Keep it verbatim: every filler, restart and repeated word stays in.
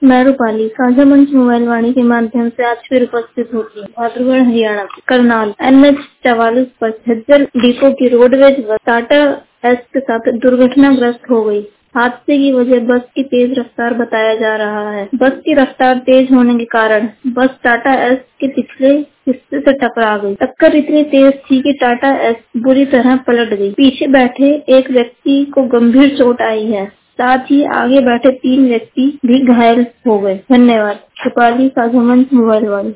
मैं रूपाली साझा मंच मोबाइल वाणी के माध्यम से आज फिर उपस्थित होती हूँ। भाद्रगढ़ हरियाणा करनाल एन एच चवालीस पर झज्जर डिपो की रोडवेज बस टाटा एस के साथ दुर्घटनाग्रस्त हो गई। हादसे की वजह बस की तेज रफ्तार बताया जा रहा है। बस की रफ्तार तेज होने के कारण बस टाटा एस के पिछले हिस्से से टकरा गई। टक्कर इतनी तेज थी कि टाटा एस बुरी तरह पलट गई। पीछे बैठे एक व्यक्ति को गंभीर चोट आई है। साथ ही आगे बैठे तीन व्यक्ति भी घायल हो गए। धन्यवाद। रूपाली साझा मंच मोबाइल वाणी।